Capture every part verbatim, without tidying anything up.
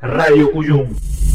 Radio Cuyum.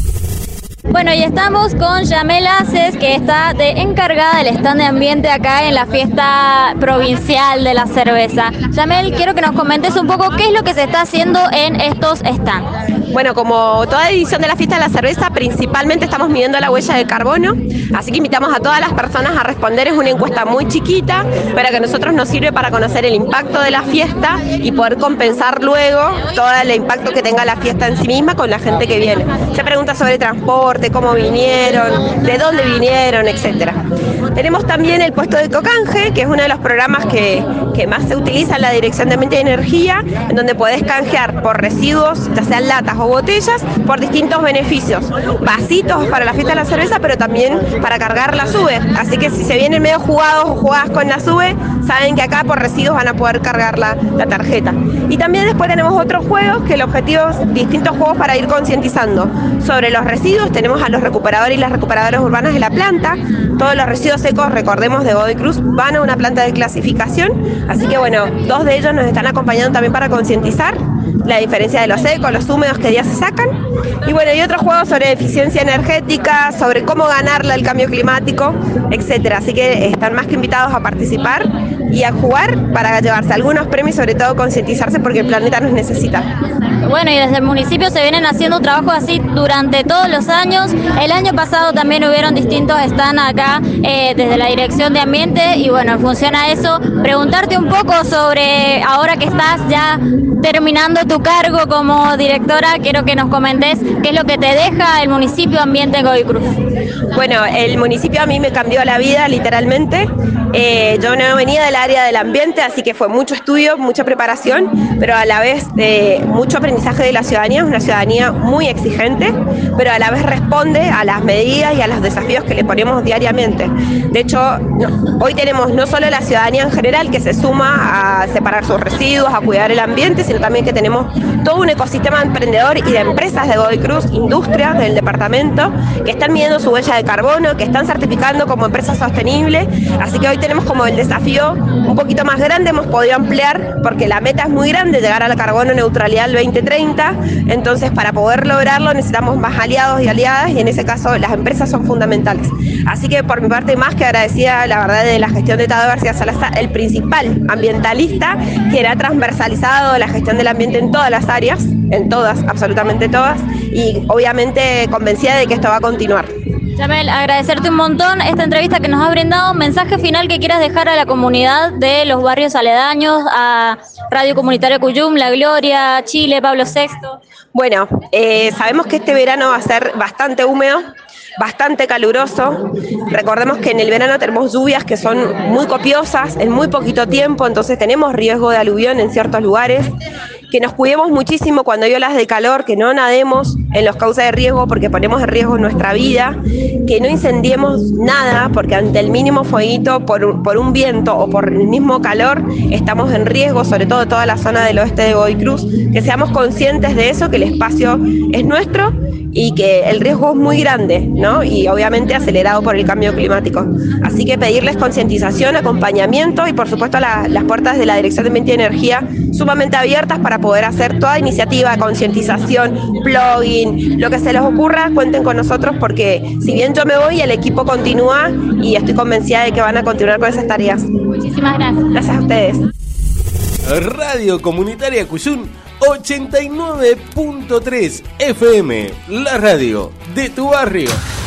Bueno, y estamos con Yamel Aces, que está de encargada del stand de ambiente acá en la fiesta provincial de la cerveza. Yamel, quiero que nos comentes un poco qué es lo que se está haciendo en estos stands. Bueno, como toda edición de la fiesta de la cerveza, principalmente estamos midiendo la huella de carbono, así que invitamos a todas las personas a responder. Es una encuesta muy chiquita, pero que a nosotros nos sirve para conocer el impacto de la fiesta y poder compensar luego todo el impacto que tenga la fiesta en sí misma con la gente que viene. Se pregunta sobre transporte, cómo vinieron, de dónde vinieron, etcétera. Tenemos también el puesto de Ecocanje, que es uno de los programas que, que más se utiliza en la Dirección de Ambiente y Energía, en donde podés canjear por residuos, ya sean latas o botellas, por distintos beneficios. Vasitos para la fiesta de la cerveza, pero también para cargar la SUBE. Así que si se vienen medio jugados o jugadas con la SUBE, saben que acá por residuos van a poder cargar la, la tarjeta. Y también después tenemos otros juegos, que el objetivo es distintos juegos para ir concientizando sobre los residuos. Tenemos a los recuperadores y las recuperadoras urbanas de la planta. Todos los residuos secos, recordemos, de Godoy Cruz van a una planta de clasificación. Así que bueno, dos de ellos nos están acompañando también para concientizar la diferencia de los secos, los húmedos que ya se sacan. Y bueno, y otros juegos sobre eficiencia energética, sobre cómo ganarle al cambio climático, etcétera. Así que están más que invitados a participar y a jugar para llevarse algunos premios, sobre todo concientizarse porque el planeta nos necesita. Bueno, y desde el municipio se vienen haciendo trabajos así durante todos los años. El año pasado también hubieron distintos stands acá eh, desde la Dirección de Ambiente y bueno, funciona eso. Preguntarte un poco sobre, ahora que estás ya terminando tu cargo como directora, quiero que nos comentes qué es lo que te deja el municipio Ambiente de Godoy Cruz. Bueno, el municipio a mí me cambió la vida, literalmente. Eh, yo no venía del área del ambiente, así que fue mucho estudio, mucha preparación, pero a la vez eh, mucho aprendizaje de la ciudadanía. Es una ciudadanía muy exigente, pero a la vez responde a las medidas y a los desafíos que le ponemos diariamente. De hecho, no, hoy tenemos no solo la ciudadanía en general que se suma a separar sus residuos, a cuidar el ambiente, sino también que tenemos todo un ecosistema emprendedor y de empresas de Godoy Cruz, industrias del departamento, que están midiendo su huella de carbono, que están certificando como empresa sostenible. Así que hoy tenemos como el desafío un poquito más grande, hemos podido ampliar porque la meta es muy grande, llegar a la carbono neutralidad al veinte treinta, entonces para poder lograrlo necesitamos más aliados y aliadas y en ese caso las empresas son fundamentales. Así que por mi parte más que agradecida la verdad de la gestión de Tadeo García Salazar, el principal ambientalista que era transversalizado la gestión del ambiente en todas las áreas, en todas, absolutamente todas, y obviamente convencida de que esto va a continuar. Yamel, agradecerte un montón esta entrevista que nos has brindado. Mensaje final que quieras dejar a la comunidad de los barrios aledaños, a Radio Comunitaria Cuyum, La Gloria, Chile, Pablo sexto. Bueno, eh, sabemos que este verano va a ser bastante húmedo, bastante caluroso. Recordemos que en el verano tenemos lluvias que son muy copiosas en muy poquito tiempo, entonces tenemos riesgo de aluvión en ciertos lugares. Que nos cuidemos muchísimo cuando hay olas de calor, que no nademos en los cauces de riesgo porque ponemos en riesgo nuestra vida, que no incendiemos nada porque ante el mínimo fueguito por, por un viento o por el mismo calor estamos en riesgo, sobre todo toda la zona del oeste de Godoy Cruz, que seamos conscientes de eso, que el espacio es nuestro y que el riesgo es muy grande, ¿no? Y obviamente acelerado por el cambio climático. Así que pedirles concientización, acompañamiento y por supuesto la, las puertas de la Dirección de Ambiente y Energía sumamente abiertas para poder hacer toda iniciativa de concientización, blogging, lo que se les ocurra, cuenten con nosotros porque si bien yo me voy, el equipo continúa y estoy convencida de que van a continuar con esas tareas. Muchísimas gracias. Gracias a ustedes. Radio Comunitaria Cuyum ochenta y nueve punto tres F M, la radio de tu barrio.